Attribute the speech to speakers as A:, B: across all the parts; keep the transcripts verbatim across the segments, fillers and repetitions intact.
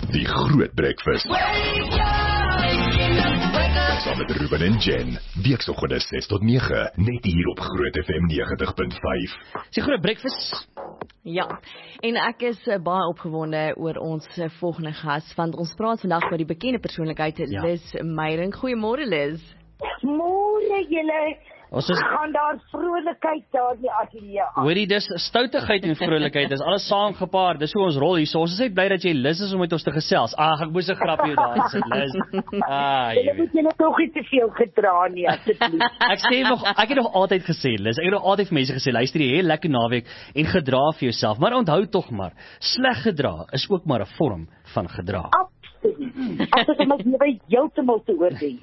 A: Die Groot Breakfast. Saam met Ruben en Jen. Weekoggende ses tot nege, net hier op Groot F M negentig punt vyf.
B: Dis die Groot Breakfast.
C: Ja, en ek is uh, baie opgewonde oor ons uh, volgende gas, want ons praat vandag met die bekende persoonlikheid ja. Liz Meyerink. Goeiemôre Liz.
D: Môre julle.
B: Ons is
D: gaan daar vrolikheid daar in die ateljee aan.
B: Hoorie, dis stoutigheid en vrolikheid, dis alles saamgepaard. Dis hoe ons rol hier. So ons is net bly dat jy Liz is om met ons te gesels. Ag, ek moes 'n grapjie daar sit, Liz. Ah, jy
D: weet. Jy het nog nie te veel gedra nie, asseblief.
B: Ek sê nog, ek het nog altyd gesê, Liz, ek het nog altyd vir mense gesê, luister jy, heel lekker naweek en gedra vir jouself. Maar onthou tog maar, sleg gedra is ook maar 'n vorm van gedra.
D: As ek my lewe heeltemal te oordeel.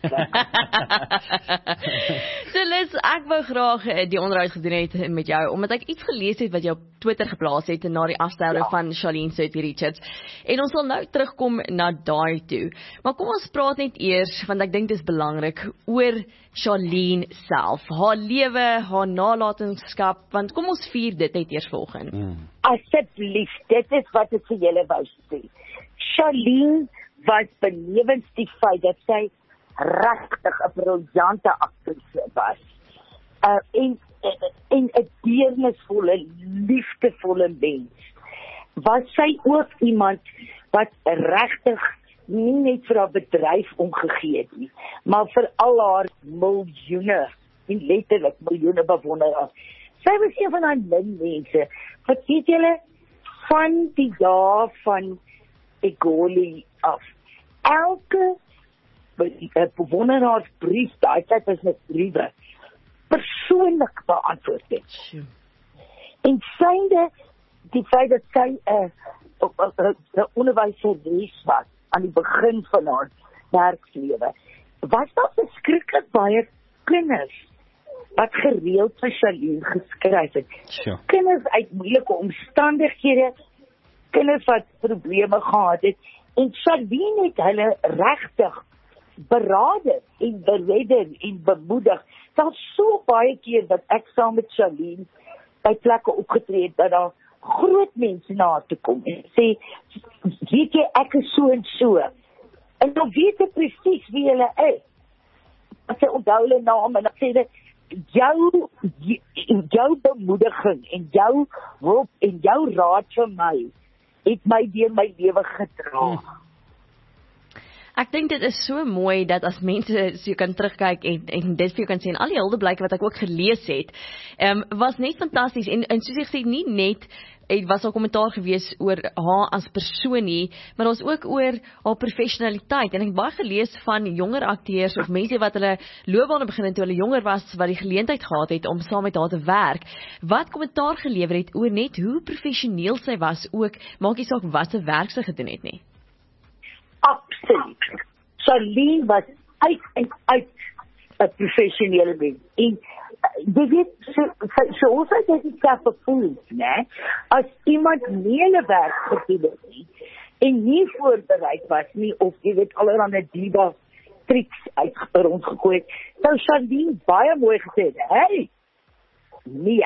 C: So Liz, ek wou graag die onderhoud gedoen het met jou, omdat ek iets gelees het wat jy op Twitter geplaas het na die afsterwe ja. van Charlene Sophie Richards. En ons sal nou terugkom na daai toe. Maar kom ons praat net eers, want ek dink dit is belangrik, oor Charlene self, haar lewe, haar nalatenskap, want kom ons vier dit net eers volgende.
D: Mm. Asseblief, dit is wat ek vir julle wou sê. Charlene was benewens die feit dat sy regtig 'n briljante aktrise was. Uh, en en 'n deernisvolle, liefdevolle mens. Was sy ook iemand wat regtig nie net vir haar bedryf omgegee het nie, maar vir al haar miljoene, en letterlik miljoene bewonderaars. Sy was een van daai min mense, wat weet julle, van die jaar van Egoli af. Elke bewonderaarsbrief, daai tyd was met briewe, persoonlik beantwoord het. En synde die feit dat sy 'n uh, uh, uh, uh, onderwyseres was aan die begin van haar werkslewe, was daar verskriklik baie kinders wat gereeld vir Charlene geskryf het.
B: Sure.
D: Kinders uit moeilike omstandighede, kinders wat probleme gehad het, en Charlene het hulle regtig berade en beredder en bemoedig. Daar's so baie keer dat ek saam met Charlene by plekke opgetree het, dat daar groot mense na toe kom en sê, weet jy, ek is so en so. En dan weet ek presies wie hulle is. As sy onthou hulle naam en dan sê hulle, jou, jou bemoediging en jou hulp en jou raad vir my het my deur my lewe gedra. Hmm.
C: Ek dink dit is so mooi dat as mense so kan terugkyk en, en dit vir jou kan sê, en al die huldeblyke wat ek ook gelees het, um, was net fantasties, en, en soos ek sê, nie net het was al kommentaar gewees oor haar as persoon nie, maar ons ook oor haar professionaliteit, en ek het baie gelees van jonger akteurs, of mense wat hulle loopbane begin het toe hulle jonger was, wat die geleentheid gehad het om saam met haar te werk, wat kommentaar gelewer het oor net hoe professioneel sy was, ook, maak nie saak wat sy werk sy gedoen het nie.
D: Absoluut. Charlene was uit en uit 'n professionele mens. En jy weet, so, so ons het dit self gevoel, né? As iemand nie hulle werk gedoen het nie, en nie voorberei was nie, of jy weet, allerhande diva tricks uit rondgegooi het, sou Charlene baie mooi gesê het, hey, nee,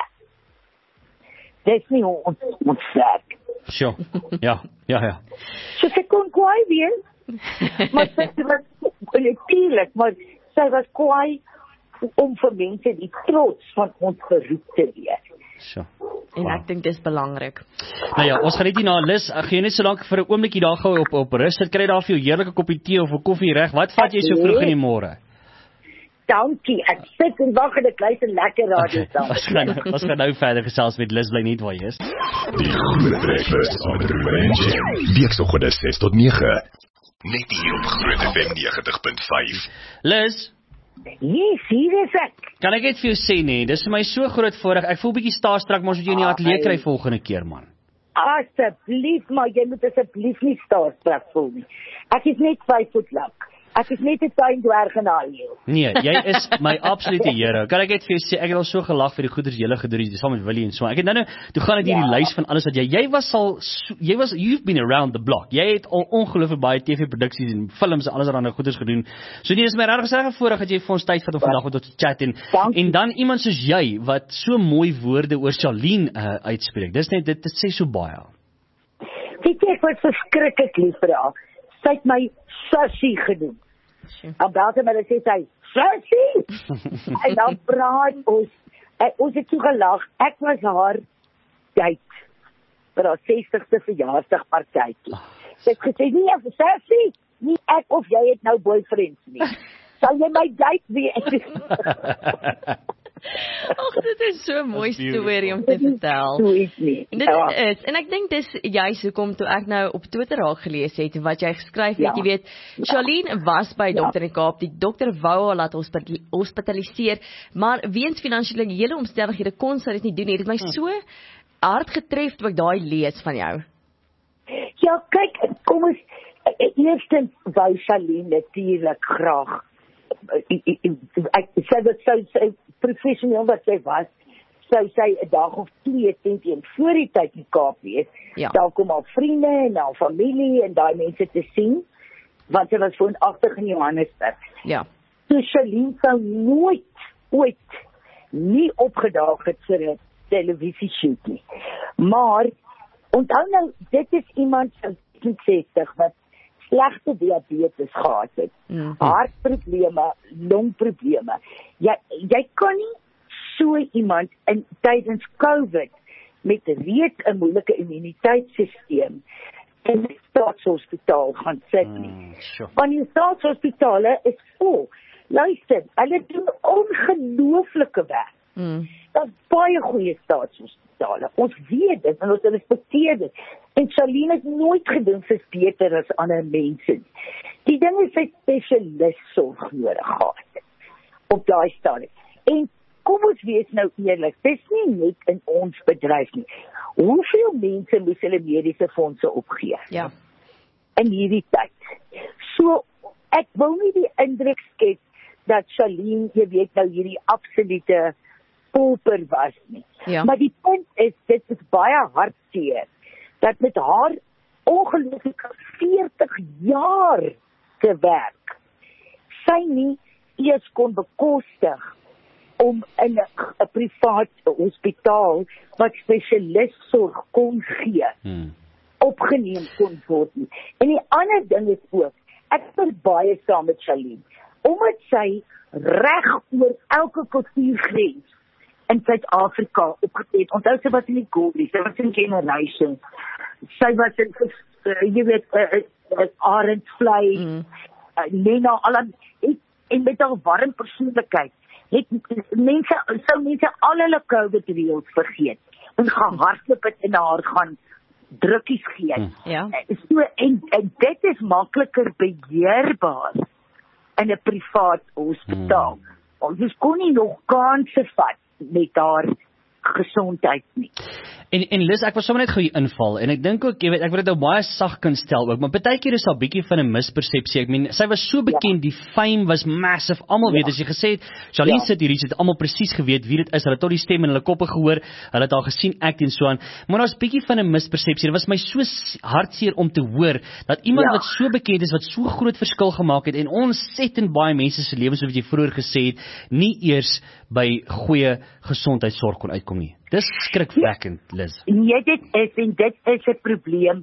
D: dis nie ons, ons werk.
B: Sure. Ja, ja, ja.
D: So sy kon kwaai wees, maar sy was natuurlik, maar sy was kwaai om vir mense die trots van ons beroep te wees.
B: Sure.
C: En wow. Ek dink dis belangrik.
B: Nou ja, ons gaan net hier na Liz, ek gaan jou net so lank vir 'n oombliekie daar gou op op rus, dit kry daar vir jou heerlike koppie tee of 'n koffie reg. Wat vat jy so vroeg in die môre?
D: Dankie, ek sit en wag en ek luister lekker radio saam.
B: Ons gaan ons gaan nou verder gesels met Liz, bly net waar jy is.
A: Die Groot Breakfast met Ruben en Jen. Weekoggende ses tot nege, net hier op Groot F M negentig punt vyf.
B: Liz,
D: yes, hier is ek.
B: Kan ek net vir jou sê nee, dis vir my so groot voorreg. Ek voel bietjie starstruck, maar as jy in die ateljee kry volgende keer, man.
D: Asseblief, maar jy moet asseblief nie starstruck voel nie. Ek is net vyf voet lank. Ek is net 'n tuin dwerg en al jou.
B: Nee, jy is my absolute hero. Kan ek net vir jou sê, ek het al so gelag vir die goeders jy gele gedoen het saam met Willie en so. Ek het nou nou toe gaan dit hierdie ja. lys van alles wat jy jy was al so, jy was you've been around the block. Jy het al ongelooflik baie T V-produksies en films en alles wat ander goeders gedoen. So nee, dis my regtig reg voorreg dat jy vir ons tyd vat om vandag met ons te chat en Dank en dan iemand soos jy wat so mooi woorde oor Charlene uh, uitspreek. Dis net dit dit sê so baie.
D: Weet jy, ek was verskriklik lief vir haar. Sy het my Sussie genoem. En bel sy my en sê sy, Sussie! En dan praat ons, en ons het so gelag, ek was haar date vir haar sestigste verjaarsdagpartytjie. Sy het gesê, nee, Sussie, nie ek of jy het nou boyfriends nie. Sal jy my date wees?
C: Ag, dit is so 'n mooi storie om te vertel.
D: Dit
C: ja. is, en ek dink dis juist hoekom toe ek nou op Twitter raak gelees het wat jy geskryf het, ja. Jy weet, Charlene was by ja. dokter in Kaap, die dokter wou haar laat hospitaliseer, maar weens finansiële hele omstandighede kon sy dit nie doen nie. Dit het my so hard getref toe ek daai lees van jou.
D: Ja, kyk, kom ons, eerstens wou Charlene natuurlik graag, ek sê dat sy, sy professioneel wat sy was, sou sy 'n dag of twee teen teen voor die tyd in Kaap wees. Ja. Daar kom al vriende en al familie en daai mense te sien, want sy was woonagtig in Johannesburg.
C: Ja.
D: So Charlene sou nooit, ooit nie opgedaag het vir 'n televisieshoot nie. Maar, onthou nou, dit is iemand van sestig wat slegte diabetes gehad het, mm-hmm. hartprobleme, longprobleme. Jy, jy kan nie so iemand in tydens COVID met reeds 'n moeilike immuniteitssisteem in die staatshospitaal gaan sit nie. Mm, sure. Want die staatshospitale is vol. Luister, hulle doen ongelooflike werk. Mm. Daar's baie goeie staatshospitale. Ons weet dit en ons respekteer dit. En Charlene het nooit gedink sy's beter as ander mense. Die ding is sy spesialis sorg nodig gehad op daai stadium. En kom ons wees nou eerlik, dis nie net in ons bedryf nie. Hoeveel mense moes hulle mediese fondse opgee?
C: Ja.
D: In hierdie tyd. So, ek wil nie die indruk skep dat Charlene, jy weet nou hierdie absolute pauper was nie. Ja. Maar die punt is, dit is baie hartseer, dat met haar ongelooflike veertig jaar te werk, sy nie eers kon bekostig om in 'n privaat hospitaal wat spesialistsorg kon gee, hmm. opgeneem kon word nie. En die ander ding is ook, ek is baie saam met Charlene, omdat sy reg oor elke kultuurgrens in Suid-Afrika opgetree. Onthou sy was in die Goldies, sy was in Generations, sy was in, uh, jy weet, uh, uh, Arendsvlei, mm. uh, Lena, Alan, en, en met haar warm persoonlikheid, het mense, sou mense al hulle COVID reels vergeet, en gehardloop het in haar gaan drukkies gee. Mm.
C: Ja.
D: So, en, en dit is makliker beheerbaar in 'n privaat hospitaal. Mm. Ons kon nie nog kanse vat met haar gesondheid nie.
B: En en Liz, ek was sommer net gou hier inval en ek dink ook, jy weet, ek wil dit nou baie sag kan stel ook, maar baie keer is daar 'n bietjie van 'n mispersepsie. Ek meen, sy was so bekend, ja. Die fame was massive. Almal ja. weet as jy gesê het, Charlene ja. sit hier, het almal presies geweet wie dit is. Hulle het tot die stem in hulle koppe gehoor. Hulle het haar gesien act en so aan. Maar daar's bietjie van 'n mispersepsie. Dit was my so hartseer om te hoor dat iemand ja. wat so bekend is, wat so groot verskil gemaak het en ontsettend baie mense se lewens, soos jy vroeër gesê het, nie eers by goeie gesondheidsorg kon uitkom nie. Dis skrikwekkend, Liz.
D: Nee, dit is, en dit is 'n probleem.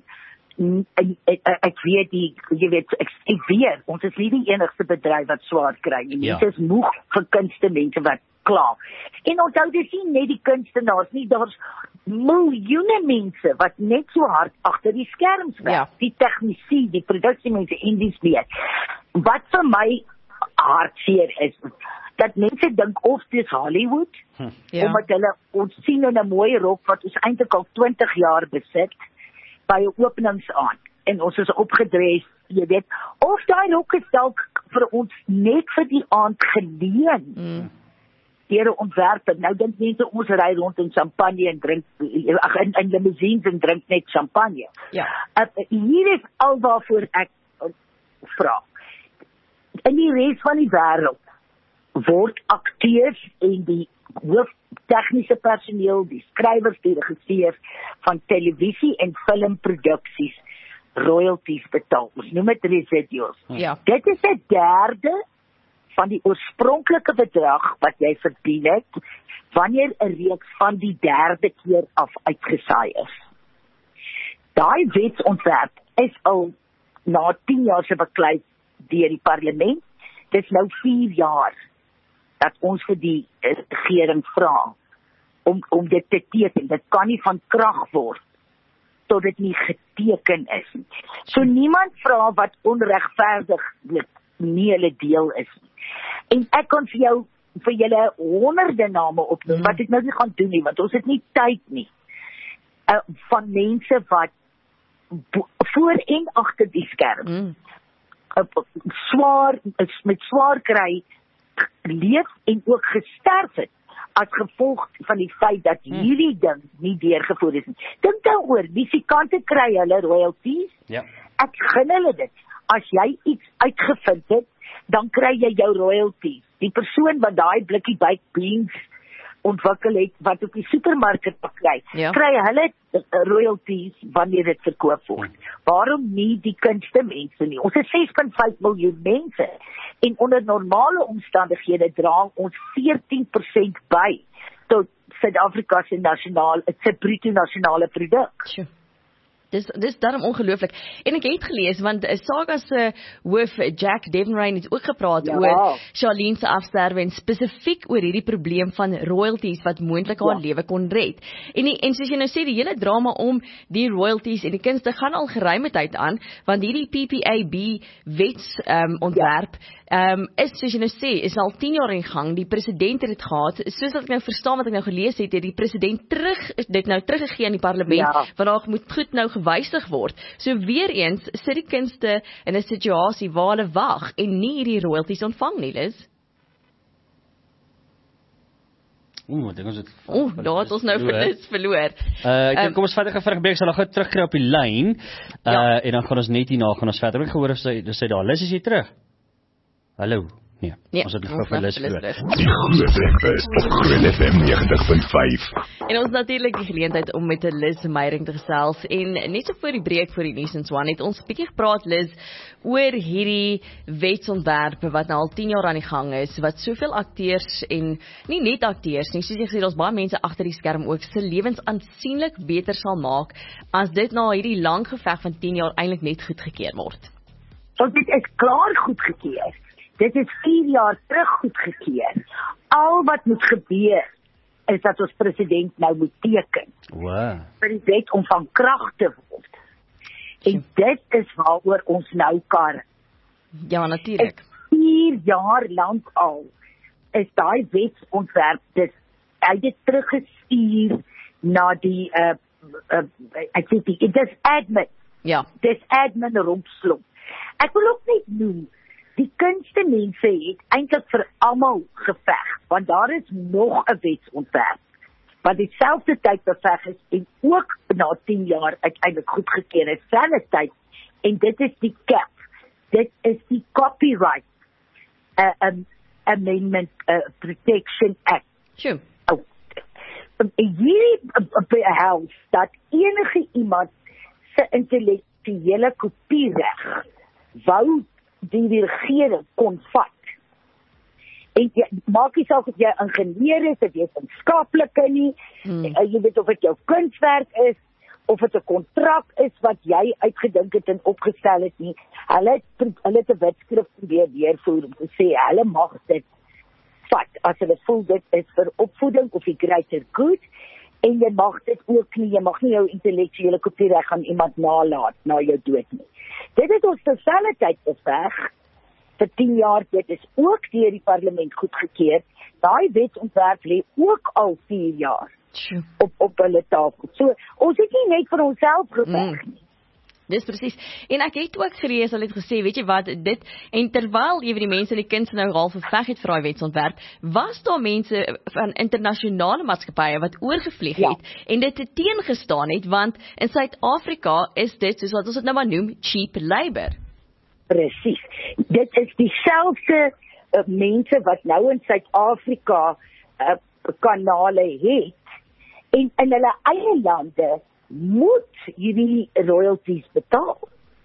D: Ek weet die, jy weet, ek, ek weet, ons is nie die enigste bedryf wat swaar kry nie. Ja. Dit is moeg vir kunstemense wat kla. En onthou, dis nie net die kunstenaars nie, daar's miljoene mense wat net so hard agter die skerms werk. Ja. Die tegnisie, die produksiemense en die meer. Wat vir my hartseer is, dat mense dink of dis Hollywood, hm. ja. omdat hulle ons sien in 'n mooi rok wat ons eintlik al twintig jaar besit, by 'n openingsaand, en ons is opgedres, jy weet, of daai rok is dalk vir ons net vir die aand geleen, mm. deur 'n ontwerper. Nou dink mense ons ry rond in champagne en drink, ag, in, in limousines en drink net champagne.
C: Ja.
D: Uh, hier is al waarvoor ek uh, vra. In die res van die wêreld word akteurs en die hoof tegniese personeel, die skrywers, die regisseurs van televisie en filmproduksies royalties betaal. Ons noem dit residuals.
C: Ja.
D: Dit is 'n derde van die oorspronklike bedrag wat jy verdien het wanneer 'n reeks van die derde keer af uitgesaai is. Daai wetsontwerp is al na tien jaar se beklei deur die parlement. Dis nou vier jaar dat ons vir die regering vra om om dit te teken. Dit kan nie van krag word tot dit nie geteken is nie. So niemand vra wat onregverdig nie hulle deel is nie. En ek kan vir jou vir julle honderde name opnoem, mm. wat ek nou nie gaan doen nie, want ons het nie tyd nie. Uh, van mense wat voor en agter die skerm mm. uh, swaar met swaar kry leef en ook gesterf het as gevolg van die feit dat hmm. hierdie ding nie deurgevoer is nie. Dink daaroor, musikante kry hulle royalties. Ja. Ek gun hulle dit. As jy iets uitgevind het, dan kry jy jou royalties. Die persoon wat daai blikkie baked beans ontwikkel het, wat op die supermarkte kry, ja. kry hulle royalties wanneer dit verkoop word. Hmm. Waarom nie die kunste mense nie? Ons is ses komma vyf miljoen mense. En onder normale omstandighede dra ons veertien persent by tot Suid-Afrika se nasionaal, se bruto nasionale produk.
C: Sure. Dis dis daarom ongelooflik. En ek het gelees want Saga se hoof Jack Devenrain het ook gepraat ja. oor Charlene se afsterwe en spesifiek oor hierdie probleem van royalties wat moontlik haar ja. lewe kon red. En die, en soos jy nou sê, die hele drama om die royalties en die kunste gaan al geruime tyd aan, want hierdie P P A B wets um, ontwerp ja. Um, is, soos jy nou sê, is al tien jaar in gang. Die president het dit gehad. Soos ek nou verstaan wat ek nou gelees het, het die president terug, dit nou teruggegee aan die parlement, ja. want daar moet goed nou gewysig word. So weer eens sit die kunste in 'n situasie waar hulle wag en nie hierdie royalties ontvang nie, Liz.
B: Oeh, ek dink ons het
C: Oeh, daar het ons nou vir Liz verloor.
B: Uh, ek dink um, kom ons verder vir 'n breek, sal ons gou terugkry op die lyn. Uh, ja. En dan gaan ons net hierna gaan ons verder. Ek gehoor of sy sy daar, Liz, is jy terug? Hallo. Nee,
C: nee,
B: ons het nog vir Liz gehoor.
A: Die Groot Breakfast op Groot F M negentig punt vyf.
C: En ons natuurlik die geleentheid om met Liz Meyering te gesels. En net so voor die breek vir die nuus en Swan het ons 'n bietjie gepraat, Liz, oor hierdie wetsontwerpe wat nou al tien jaar aan die gang is, wat soveel akteurs en nie net akteurs nie, soos jy gesê, daar's baie mense agter die skerm ook, se lewens aansienlik beter sal maak as dit na hierdie lang geveg van tien jaar eintlik net goedgekeur word.
D: So dit is klaar goedgekeur. Dit is vier jaar terug goedgekeur. Al wat moet gebeur, is dat ons president nou moet teken.
B: Wow.
D: Vir die wet om van krag te word. En dit is waaroor ons nou kan.
C: Ja, natuurlik.
D: Vier jaar lank al is daai wetsontwerp, dis, hy het dit teruggestuur na die, uh, uh, ek sê die, dis admin.
C: Ja.
D: Dis admin rompslomp. Ek wil ook net noem, die kunste mense het eintlik vir almal geveg, want daar is nog 'n wetsontwerp wat dieselfde tyd beveg is en ook na tien jaar uiteindelik goedgekeur is, selfe tyd, en dit is die C A P. Dit is die Copyright uh, um, Amendment uh, Protection Act.
C: Sure.
D: Oh. Hierdie behels dat enige iemand se intellektuele kopiereg wou die regering kon vat. En jy, maak nie saak of jy ingenieur is, of jy wetenskaplike nie, hmm. jy weet of dit jou kunswerk is, of dit 'n kontrak is wat jy uitgedink het en opgestel het nie. Hulle hulle het 'n wetskrif weer deurvoer om te sê, hulle mag dit vat, as hulle voel dit is vir opvoeding of die greater good, en jy mag dit ook nie, jy mag nie jou intellektuele kopiereg aan iemand nalaat, na jou dood nie. Dit het ons terselfde tyd beveg, vir tien jaar, dit is ook deur die parlement goedgekeur, daai wetsontwerp lê ook al vier jaar op, op hulle tafel. So, ons het nie net vir onsself geveg nie.
C: Mm. Dis presies. En ek het ook gelees, hulle het gesê, weet jy wat, dit, en terwyl jy die mense in die kunste nou al geveg het vir daai wetsontwerp, was daar mense van internasionale maatskappye wat oorgevlieg ja. het, en dit te teengestaan het, want in Suid-Afrika is dit, soos wat ons dit nou maar noem, cheap labor.
D: Presies. Dit is dieselfde uh, mense wat nou in Suid-Afrika uh, kanale het, en in hulle eie lande moet hierdie royalties betaal.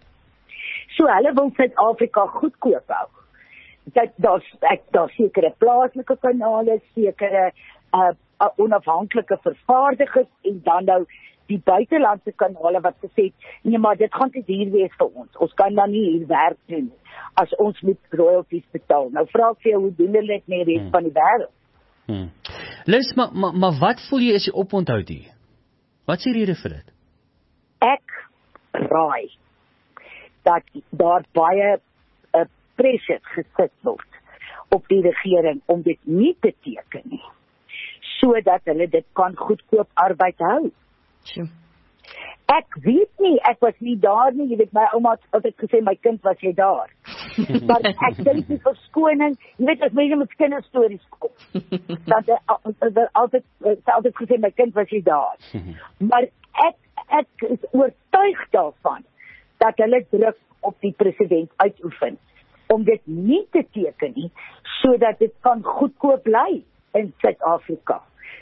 D: So hulle wil Suid-Afrika goedkoop hou. Dat daar daar sekere plaaslike kanale, sekere uh, uh, onafhanklike vervaardigers en dan nou die buitelandse kanale wat gesê het, nee maar dit gaan te duur wees vir ons, ons kan dan nie hier werk doen, as ons moet royalties betaal. Nou vra ek vir jou, hoe doen hulle dit met die rest hmm. van die wêreld?
B: Hmm. Liz, maar, maar, maar wat voel jy as jy oponthou hier? Wat is die rede vir dit?
D: Ek raai dat daar baie uh, pressure gesit word op die regering om dit nie te teken nie, sodat hulle dit kan goedkoop arbeid hou.
C: Sure.
D: Ek weet nie, ek was nie daar nie, jy weet, my ouma het altyd gesê, my kind, was jy daar? Maar ek dink die verskoning, jy weet, as mense met kinderstories kom, dat hy altyd, altyd gesê, my kind, was jy daar? Maar ek, ek is oortuig daarvan, dat hulle druk op die president uitoefen, om dit nie te teken nie, sodat dit kan goedkoop bly in Suid-Afrika.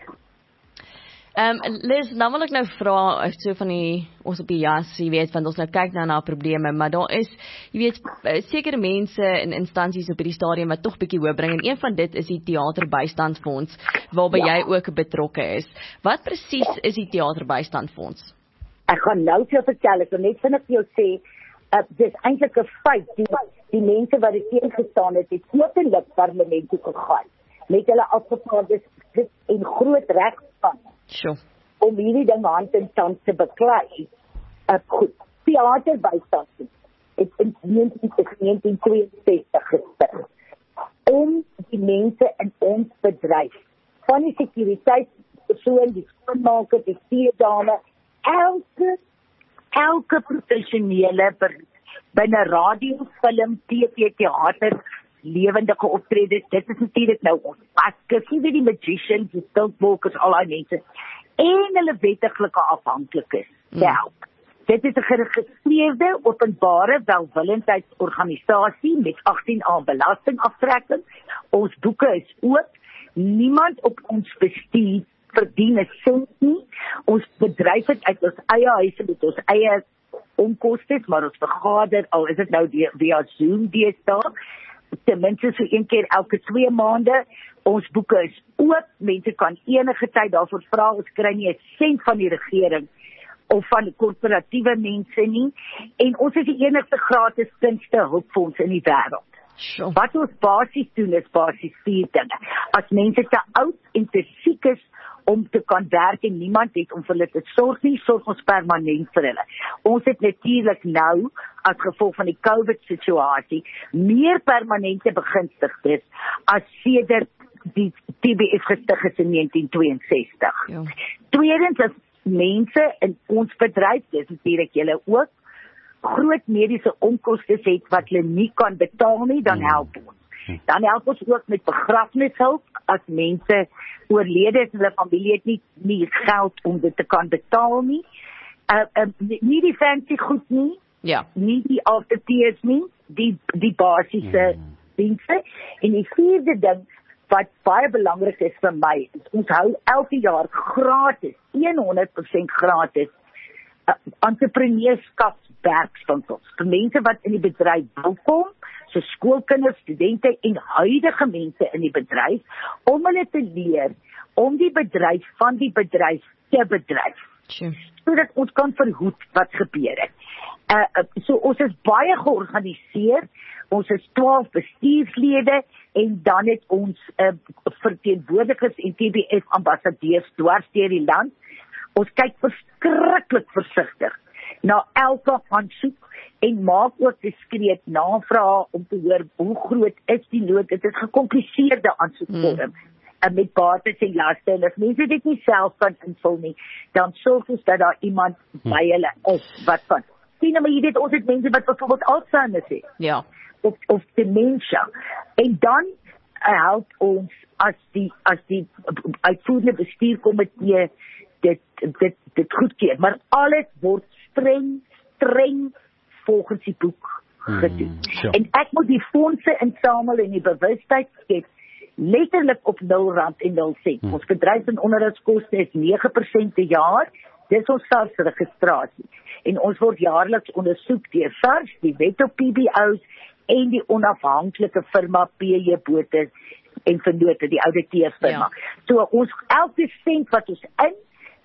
C: Um, Liz, dan wil ek nou vra, so van die, ons op die jas, jy weet, want ons nou kyk nou na probleme, maar daar is, jy weet, sekere mense en instansies op die stadium wat toch bietjie hoop bring, en een van dit is die Theaterbystandfonds, waarby ja. jy ook betrokke is. Wat presies is die Theaterbystandfonds?
D: Ek gaan nou vir jou vertel, ek wil net vinnig vir jou sê, uh, dit is eintlik 'n feit, die, die mense wat dit teengestaan het, het openlik parlement toe gegaan, met hulle afgevaardigdes en groot regspan,
C: sure.
D: om hierdie ding hand en tand te beklei. Uh, goed, Theaterbystand het in negentien tweeënses gestig, om die mense in ons bedryf, van die sekuriteitspersoon, die skoonmaker, die teedame, elke, elke professionele binne radio, film, T V, theater, lewendige optredes, dit is natuurlik nou ons maskers, nie die magicians, die stiltwalkers, al die mense, en hulle wettiglike afhanklikes te help. Mm. Dit is 'n geregistreerde, openbare welwillendheidsorganisasie met agttien A belastingaftrekking. Ons boeke is oop, niemand op ons bestuur verdien 'n sent nie. Ons bedryf het uit ons eie huise met ons eie onkostes, maar ons vergader, al is dit nou via Zoom deesdae, ten minste so een keer elke twee maande. Ons boeke is oop, mense kan enige tyd daarvoor vra, ons kry nie 'n sent van die regering of van korporatiewe mense nie, en ons is die enigste gratis kunste hulpfonds in die wêreld.
C: Sure.
D: Wat ons basies doen is basies vier dinge. As mense te oud en te siek is om te kan werk en niemand het om vir hulle te sorg nie, sorg ons permanent vir hulle. Ons het natuurlik nou, as gevolg van die COVID-situasie, meer permanente begunstigdes as sedert die T B S gestig is in negentien tweeënsestig. Ja. Tweedens, as mense in ons bedryf, dis natuurlik julle ook, groot mediese onkostes het wat hulle nie kan betaal nie, dan help ons. Dan help ons ook met begrafnishulp, as mense oorlede is en hulle familie het nie, nie geld om dit te kan betaal nie. Uh, uh, nie die fancy goed nie,
C: ja.
D: nie die aftertears nie, die, die basiese mm. dienste. En die vierde ding, wat baie belangrik is vir my, is ons hou elke jaar gratis, honderd persent gratis, uh, entrepreneurskapswerkswinkels, vir mense wat in die bedryf wil kom, so skoolkinders, studente en huidige mense in die bedryf, om hulle te leer, om die bedryf van die bedryf te bedryf.
C: Sure.
D: Sodat ons kan verhoed wat gebeur het. Uh, uh, so ons is baie georganiseer, ons is twaalf bestuurslede, en dan het ons uh, verteenwoordigers en T B S ambassadeurs dwars deur die land. Ons kyk verskriklik versigtig na elke aansoek en maak ook diskreet navrae om te hoor hoe groot is die nood. Dit is gekompliseerde aansoekvorm. Mm. met bates en laste, en as mense dit nie self kan invul nie, dan sorg ons dat daar iemand hm. by hulle is, wat kan. Sien, maar jy weet, ons het mense wat bijvoorbeeld Alzheimer is,
C: ja.
D: of, of dementia, en dan uh, help ons, as die, as die uitvoerende bestuurkomitee dit, dit, dit goedkeer, maar alles word streng, streng volgens die boek gedoen. Hmm, sure. En ek moet die fondse insamel en die bewustheid skep, letterlik op nul rand en nul sent. Hmm. Ons bedryf en onderhoudskoste is nege persent per jaar, dis ons SARS-registrasie. En ons word jaarliks ondersoek deur SARS, die wet op P B O's en die onafhanklike firma P J Botha en Vennote, die ouditeursfirma. Ja. So ons elke sent wat ons in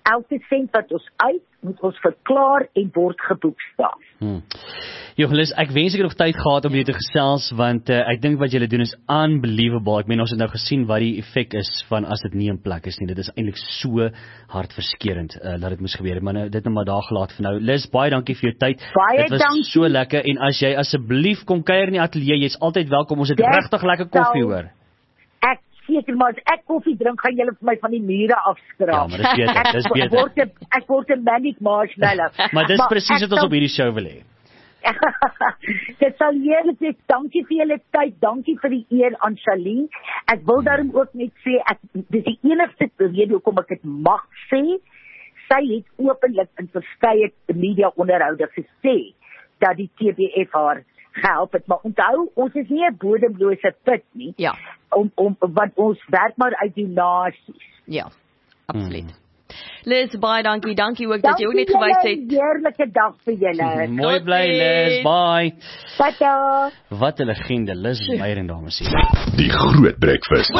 D: elke sent wat ons uit, moet ons verklaar en word geboekstaaf.
B: Hmm. Johannes, ek wens ek het nog tyd gehad om hier te gesels, want uh, ek dink wat julle doen is unbelievable. Ek meen, ons het nou gesien wat die effek is van as dit nie in plek is nie. Dit is eintlik so hartverskeurend uh, dat dit moes gebeur. Maar nou, dit nou maar daar gelaat vir nou. Liz, baie dankie vir jou tyd.
D: Baie
B: dit was
D: dankie.
B: so lekker, en as jy asseblief kom kuier in die ateljee, jy's altyd welkom. Ons het regtig lekker koffie hoor.
D: Ek seker, maar as ek koffie drink, gaan julle vir my van die mure afskraap.
B: Ja, maar dis beter, dis beter.
D: Ek word 'n ek word 'n manic marshmallow.
B: Maar dis presies wat ons op hierdie show wil hê.
D: Dit sal heerlik wees. Dankie vir julle tyd, dankie vir die eer aan Charlene. Ek wil daarom ook net sê, ek, dis die enigste rede hoekom ek dit mag sê. Sy het openlik in verskeie media onderhoude gesê dat die T B F haar gehelp het, maar onthou, ons is nie 'n bodemlose put nie.
C: Ja.
D: Om om want ons werk maar uit donasies.
C: Ja, absoluut. Hmm. Liz, baie dankie. Dankie ook dat jy ook net gewys het.
D: Dankie julle, heerlike dag vir julle.
B: Mooi bly, Liz. Bye.
D: Tata.
B: Wat 'n legende, Liz Meyer en dames en
A: Die Groot Breakfast.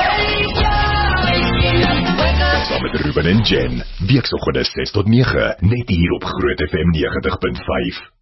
A: Saam met Ruben en Jen. Weekoggend ses tot nege, net hier op Groot F M negentig punt vyf.